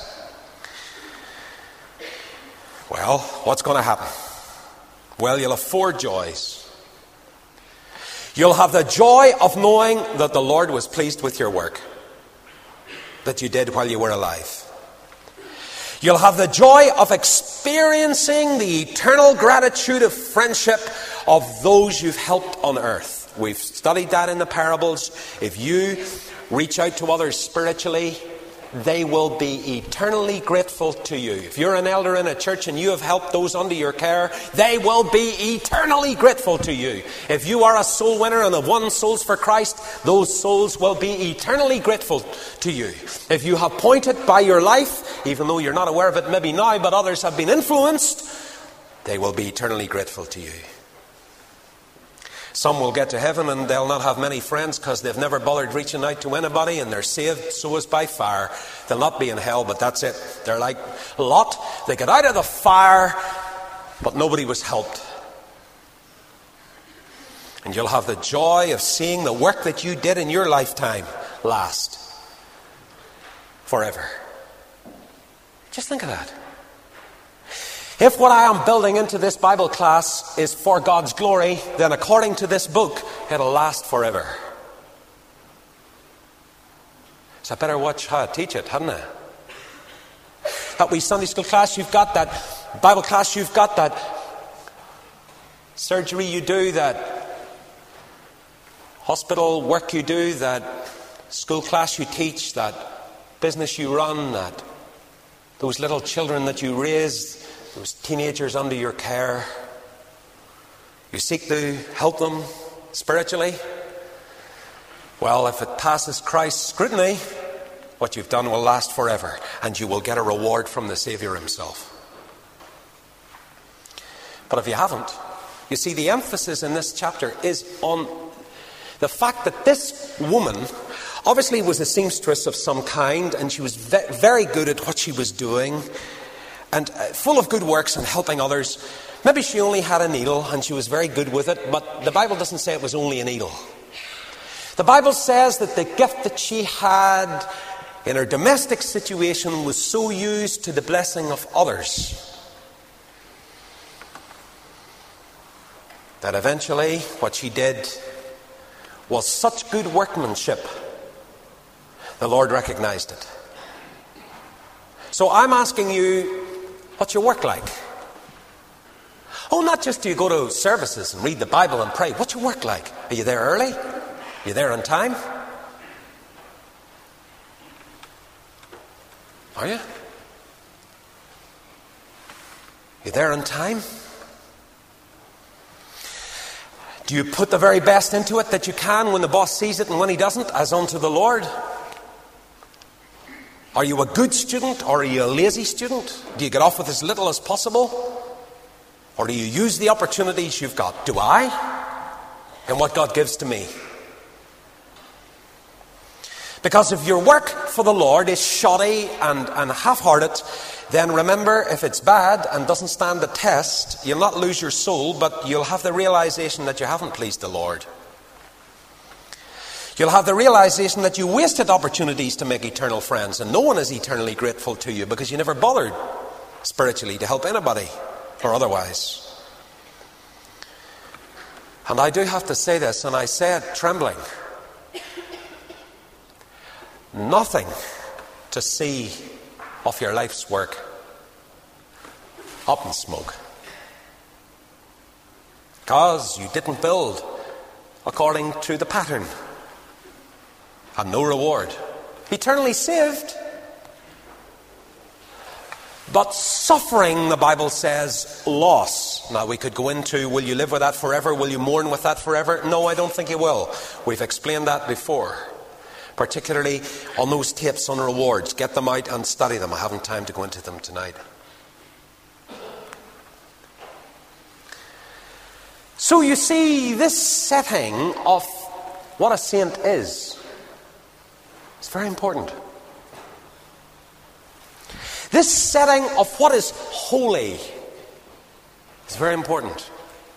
Well, what's going to happen? Well, you'll have four joys. You'll have the joy of knowing that the Lord was pleased with your work that you did while you were alive. You'll have the joy of experiencing the eternal gratitude of friendship of those you've helped on earth. We've studied that in the parables. If you reach out to others spiritually, they will be eternally grateful to you. If you're an elder in a church and you have helped those under your care, they will be eternally grateful to you. If you are a soul winner and have won souls for Christ, those souls will be eternally grateful to you. If you have pointed by your life, even though you're not aware of it maybe now, but others have been influenced, they will be eternally grateful to you. Some will get to heaven and they'll not have many friends because they've never bothered reaching out to anybody, and they're saved so as by fire. They'll not be in hell, but that's it. They're like Lot. They got out of the fire, but nobody was helped. And you'll have the joy of seeing the work that you did in your lifetime last forever. Just think of that. If what I am building into this Bible class is for God's glory, then according to this book, it'll last forever. So I better watch how I teach it, hadn't I? That wee Sunday school class you've got, that Bible class you've got, that surgery you do, that hospital work you do, that school class you teach, that business you run, that those little children that you raise, those teenagers under your care, you seek to help them spiritually. Well, if it passes Christ's scrutiny, What you've done will last forever, and you will get a reward from the Savior himself. But if you haven't, you see, the emphasis in this chapter is on the fact that this woman obviously was a seamstress of some kind, and she was very good at what she was doing, and full of good works and helping others. Maybe she only had a needle, and she was very good with it, but the Bible doesn't say it was only a needle. The Bible says that the gift that she had in her domestic situation was so used to the blessing of others that eventually what she did was such good workmanship, the Lord recognized it. So I'm asking you, what's your work like? Oh, not just do you go to services and read the Bible and pray. What's your work like? Are you there early? Are you there on time? Are you? You there on time? Do you put the very best into it that you can when the boss sees it and when he doesn't, as unto the Lord? Are you a good student or are you a lazy student? Do you get off with as little as possible? Or do you use the opportunities you've got? Do I? And what God gives to me? Because if your work for the Lord is shoddy and half-hearted, then remember, if it's bad and doesn't stand the test, you'll not lose your soul, but you'll have the realization that you haven't pleased the Lord. You'll have the realization that you wasted opportunities to make eternal friends, and no one is eternally grateful to you because you never bothered spiritually to help anybody or otherwise. And I do have to say this, and I say it trembling. Nothing to see of your life's work up in smoke. Because you didn't build according to the pattern. And no reward. Eternally saved. But suffering, the Bible says, loss. Now we could go into, will you live with that forever? Will you mourn with that forever? No, I don't think you will. We've explained that before. Particularly on those tapes on rewards. Get them out and study them. I haven't time to go into them tonight. So you see, this setting of what a saint is very important. This setting of what is holy is very important.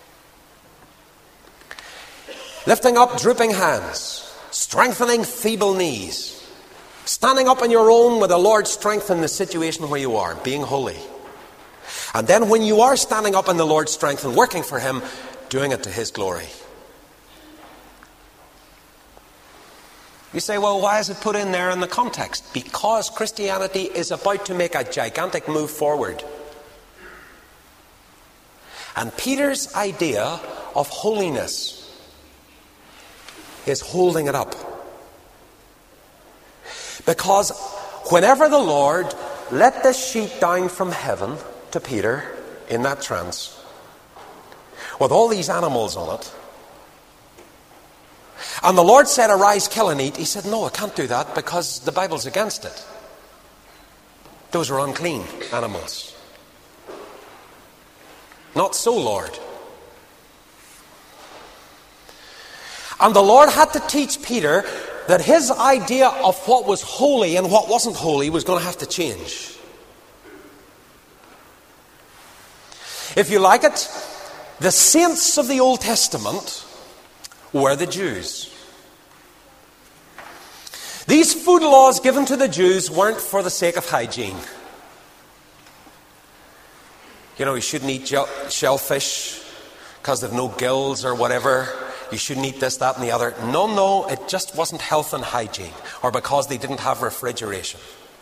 Lifting up drooping hands, strengthening feeble knees, standing up on your own with the Lord's strength in the situation where you are, being holy. And then when you are standing up in the Lord's strength and working for Him, doing it to His glory. You say, well, why is it put in there in the context? Because Christianity is about to make a gigantic move forward. And Peter's idea of holiness is holding it up. Because whenever the Lord let this sheet down from heaven to Peter in that trance, with all these animals on it, and the Lord said, arise, kill and eat. He said, no, I can't do that because the Bible's against it. Those are unclean animals. Not so, Lord. And the Lord had to teach Peter that his idea of what was holy and what wasn't holy was going to have to change. If you like it, the saints of the Old Testament were the Jews. These food laws given to the Jews weren't for the sake of hygiene. You know, you shouldn't eat shellfish because they've no gills or whatever. You shouldn't eat this, that and the other. No, it just wasn't health and hygiene, or because they didn't have refrigeration.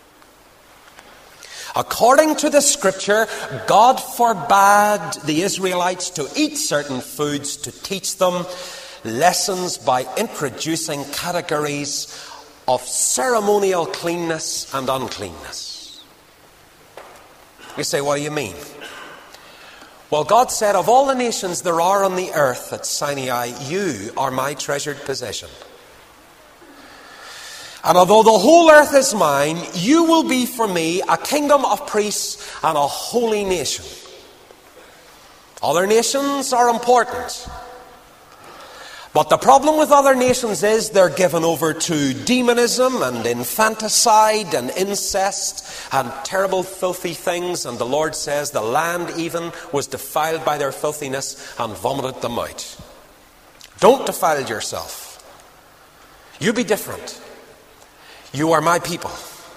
According to the scripture, God forbade the Israelites to eat certain foods to teach them lessons by introducing categories of ceremonial cleanness and uncleanness. You say, what do you mean? Well, God said, of all the nations there are on the earth at Sinai, you are my treasured possession. And although the whole earth is mine, you will be for me a kingdom of priests and a holy nation. Other nations are important. But the problem with other nations is they're given over to demonism and infanticide and incest and terrible filthy things. And the Lord says the land even was defiled by their filthiness and vomited them out. Don't defile yourself. You be different. You are my people.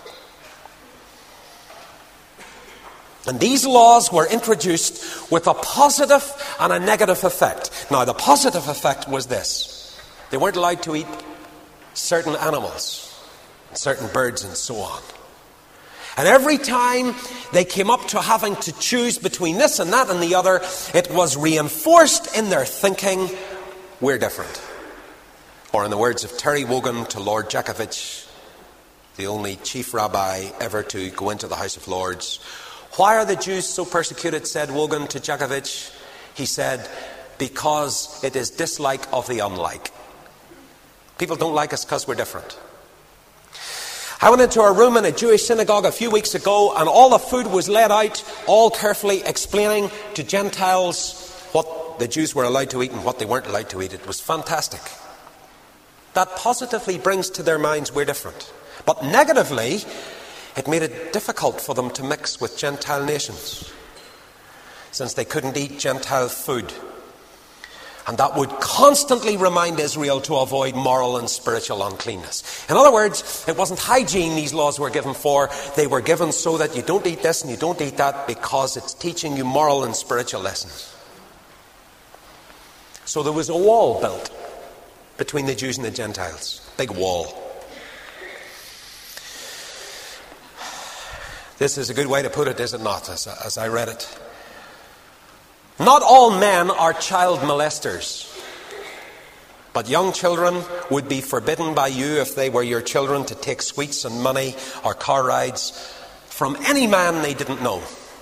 And these laws were introduced with a positive and a negative effect. Now, the positive effect was this. They weren't allowed to eat certain animals, certain birds and so on. And every time they came up to having to choose between this and that and the other, it was reinforced in their thinking, we're different. Or in the words of Terry Wogan to Lord Jakovich, the only chief rabbi ever to go into the House of Lords, why are the Jews so persecuted, said Wogan to Jakovich? He said, because it is dislike of the unlike. People don't like us because we're different. I went into a room in a Jewish synagogue a few weeks ago, and all the food was laid out, all carefully explaining to Gentiles what the Jews were allowed to eat and what they weren't allowed to eat. It was fantastic. That positively brings to their minds we're different. But negatively, it made it difficult for them to mix with Gentile nations, since they couldn't eat Gentile food. And that would constantly remind Israel to avoid moral and spiritual uncleanness. In other words, it wasn't hygiene these laws were given for. They were given so that you don't eat this and you don't eat that, because it's teaching you moral and spiritual lessons. So there was a wall built between the Jews and the Gentiles. Big wall. This is a good way to put it, is it not, as I read it? Not all men are child molesters, but young children would be forbidden by you, if they were your children, to take sweets and money or car rides from any man they didn't know.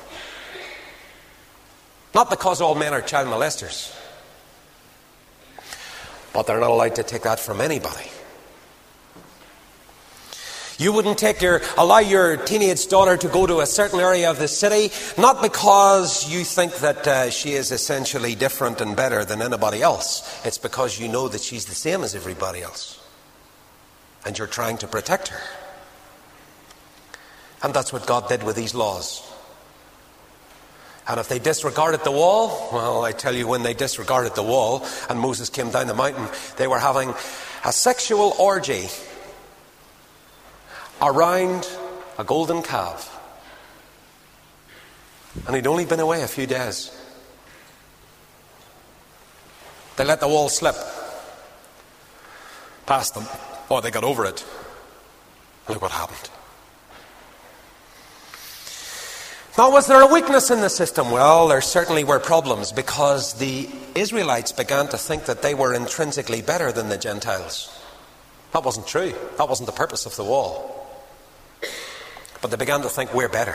Not because all men are child molesters, but they're not allowed to take that from anybody. You wouldn't allow your teenage daughter to go to a certain area of the city, not because you think that she is essentially different and better than anybody else. It's because you know that she's the same as everybody else. And you're trying to protect her. And that's what God did with these laws. And if they disregarded the wall, well, I tell you, when they disregarded the wall and Moses came down the mountain, they were having a sexual orgy around a golden calf. And he'd only been away a few days. They let the wall slip past them. Oh, they got over it. Look what happened. Now, was there a weakness in the system? Well, there certainly were problems, because the Israelites began to think that they were intrinsically better than the Gentiles. That wasn't true. That wasn't the purpose of the wall. But they began to think we're better.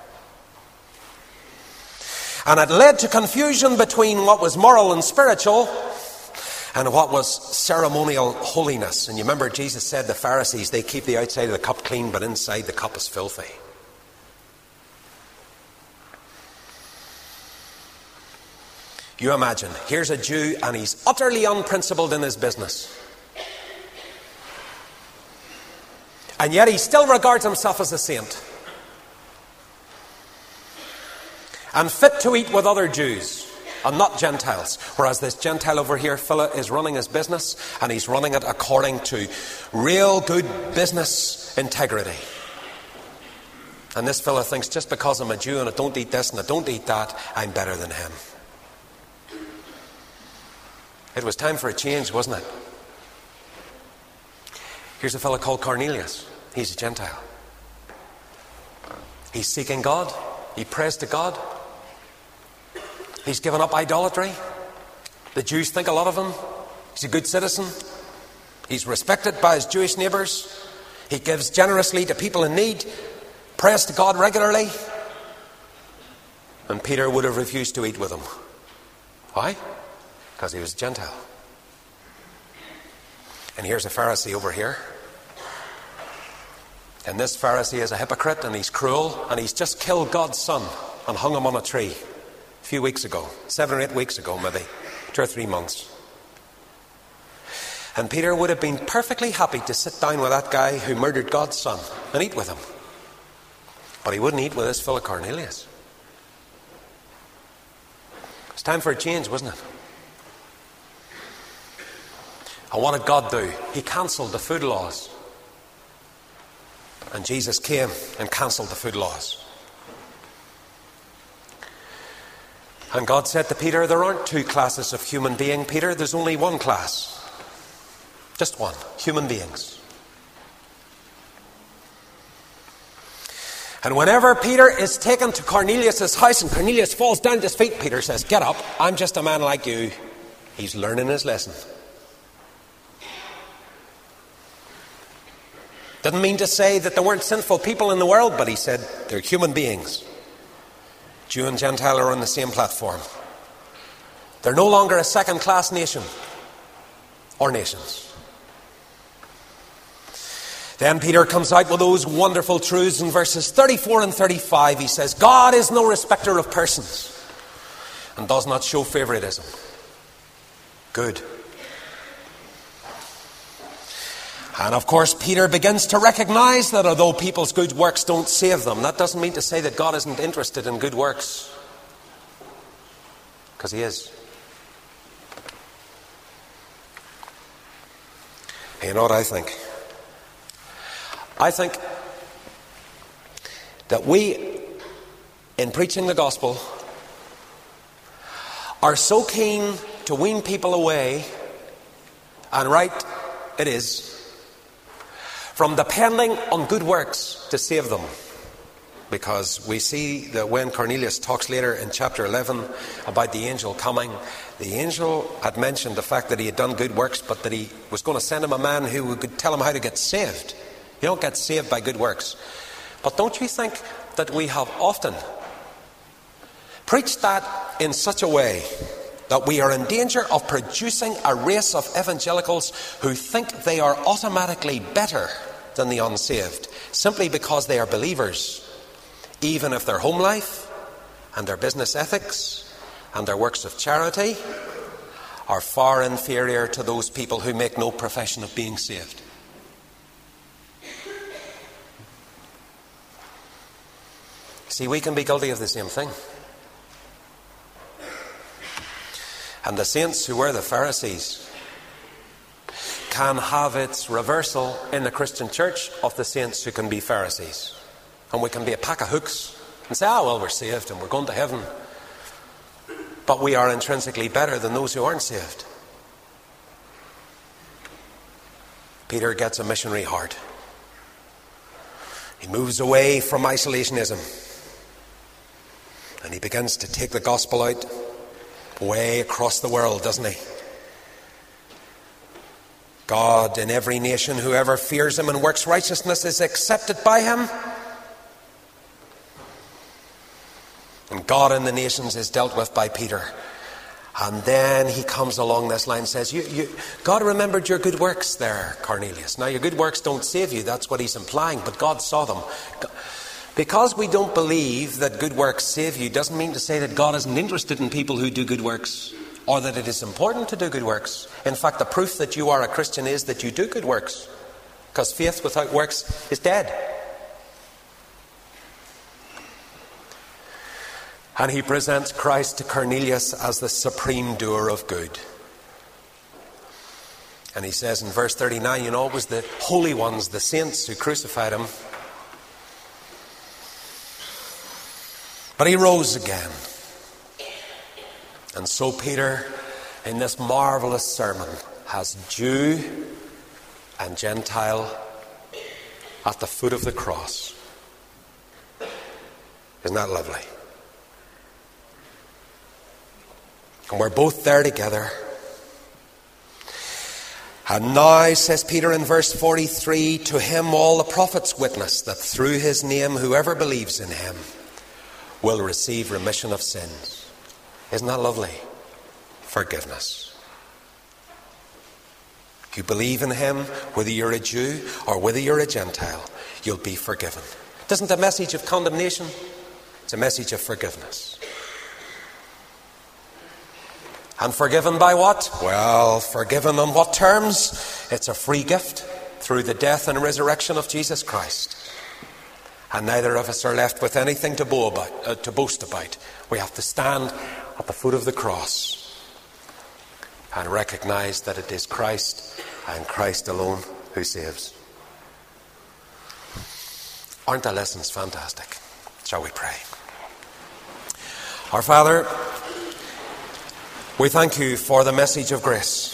And it led to confusion between what was moral and spiritual and what was ceremonial holiness. And you remember Jesus said the Pharisees, they keep the outside of the cup clean, but inside the cup is filthy. You imagine, here's a Jew and he's utterly unprincipled in his business. And yet he still regards himself as a saint. And fit to eat with other Jews and not Gentiles. Whereas this Gentile over here, fella, is running his business, and he's running it according to real good business integrity. And this fella thinks, just because I'm a Jew and I don't eat this and I don't eat that, I'm better than him. It was time for a change, wasn't it? Here's a fellow called Cornelius. He's a Gentile. He's seeking God. He prays to God. He's given up idolatry. The Jews think a lot of him. He's a good citizen. He's respected by his Jewish neighbours. He gives generously to people in need. Prays to God regularly. And Peter would have refused to eat with him. Why? Because he was a Gentile. And here's a Pharisee over here. And this Pharisee is a hypocrite, and he's cruel, and he's just killed God's son and hung him on a tree a few weeks ago, 7 or 8 weeks ago maybe, 2 or 3 months. And Peter would have been perfectly happy to sit down with that guy who murdered God's son and eat with him. But he wouldn't eat with this fellow Cornelius. It's time for a change, wasn't it? And what did God do? He cancelled the food laws. And Jesus came and cancelled the food laws. And God said to Peter, there aren't 2 classes of human being, Peter. There's only one class. Just one. Human beings. And whenever Peter is taken to Cornelius' house and Cornelius falls down at his feet, Peter says, get up. I'm just a man like you. He's learning his lesson. Didn't mean to say that there weren't sinful people in the world, but he said they're human beings. Jew and Gentile are on the same platform. They're no longer a second-class nation or nations. Then Peter comes out with those wonderful truths in verses 34 and 35. He says, God is no respecter of persons and does not show favoritism. Good. And of course, Peter begins to recognize that although people's good works don't save them, that doesn't mean to say that God isn't interested in good works. Because he is. And you know what I think? I think that we, in preaching the gospel, are so keen to wean people away, and right it is, from depending on good works to save them. Because we see that when Cornelius talks later in chapter 11 about the angel coming, the angel had mentioned the fact that he had done good works, but that he was going to send him a man who could tell him how to get saved. You don't get saved by good works. But don't you think that we have often preached that in such a way that we are in danger of producing a race of evangelicals who think they are automatically better than the unsaved, simply because they are believers, even if their home life and their business ethics and their works of charity are far inferior to those people who make no profession of being saved. See, we can be guilty of the same thing. And the saints who were the Pharisees can have its reversal in the Christian church of the saints who can be Pharisees. And we can be a pack of hooks and say, well, we're saved and we're going to heaven. But we are intrinsically better than those who aren't saved. Peter gets a missionary heart. He moves away from isolationism. And he begins to take the gospel out way across the world, doesn't he? God in every nation, whoever fears him and works righteousness is accepted by him. And God in the nations is dealt with by Peter. And then he comes along this line and says, God remembered your good works there, Cornelius. Now, your good works don't save you. That's what he's implying. But God saw them. Because we don't believe that good works save you doesn't mean to say that God isn't interested in people who do good works, or that it is important to do good works. In fact, the proof that you are a Christian is that you do good works. Because faith without works is dead. And he presents Christ to Cornelius as the supreme doer of good. And he says in verse 39, it was the holy ones, the saints who crucified him. But he rose again. And so Peter, in this marvelous sermon, has Jew and Gentile at the foot of the cross. Isn't that lovely? And we're both there together. And now, says Peter in verse 43, to him all the prophets witness that through his name whoever believes in him will receive remission of sins. Isn't that lovely? Forgiveness. You believe in him, whether you're a Jew or whether you're a Gentile, you'll be forgiven. It isn't a message of condemnation, it's a message of forgiveness. And forgiven by what? Well, forgiven on what terms? It's a free gift through the death and resurrection of Jesus Christ. And neither of us are left with anything to boast about. We have to stand at the foot of the cross and recognize that it is Christ and Christ alone who saves. Aren't the lessons fantastic? Shall we pray? Our Father, we thank you for the message of grace.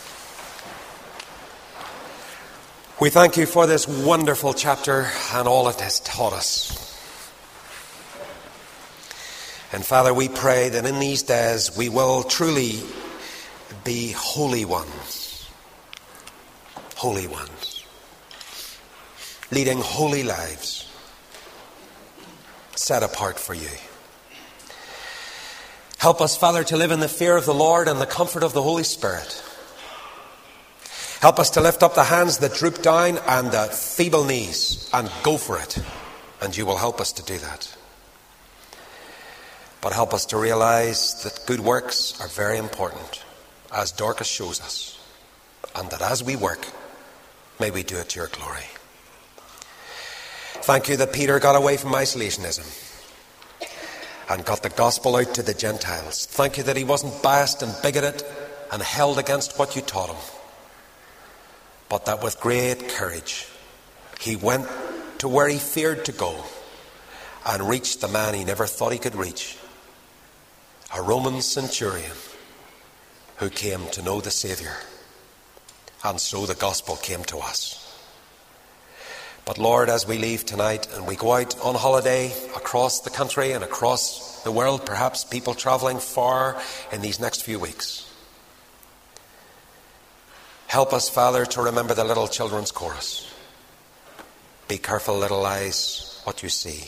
We thank you for this wonderful chapter and all it has taught us. And Father, we pray that in these days we will truly be holy ones. Holy ones. Leading holy lives. Set apart for you. Help us, Father, to live in the fear of the Lord and the comfort of the Holy Spirit. Help us to lift up the hands that droop down and the feeble knees and go for it. And you will help us to do that. But help us to realize that good works are very important, as Dorcas shows us. And that as we work, may we do it to your glory. Thank you that Peter got away from isolationism and got the gospel out to the Gentiles. Thank you that he wasn't biased and bigoted and held against what you taught him. But that with great courage, he went to where he feared to go and reached the man he never thought he could reach. A Roman centurion who came to know the Saviour. And so the gospel came to us. But Lord, as we leave tonight and we go out on holiday across the country and across the world, perhaps people travelling far in these next few weeks, help us, Father, to remember the little children's chorus. Be careful, little eyes, what you see.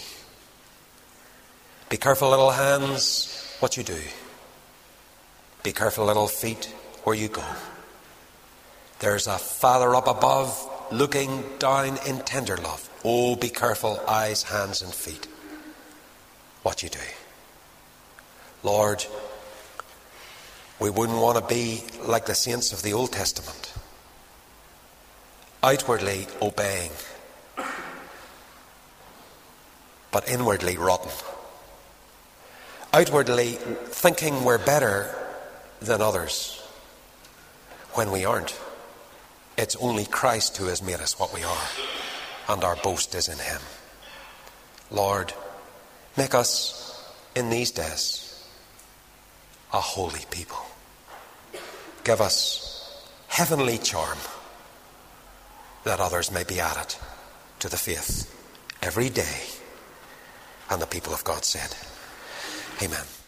Be careful, little hands, what you do. Be careful, little feet, where you go. There's a Father up above looking down in tender love. Oh, be careful, eyes, hands and feet, what you do. Lord, we wouldn't want to be like the saints of the Old Testament, outwardly obeying, but inwardly rotten. Outwardly thinking we're better than others when we aren't. It's only Christ who has made us what we are, and our boast is in him. Lord, make us in these days a holy people. Give us heavenly charm that others may be added to the faith every day. And the people of God said, Amen.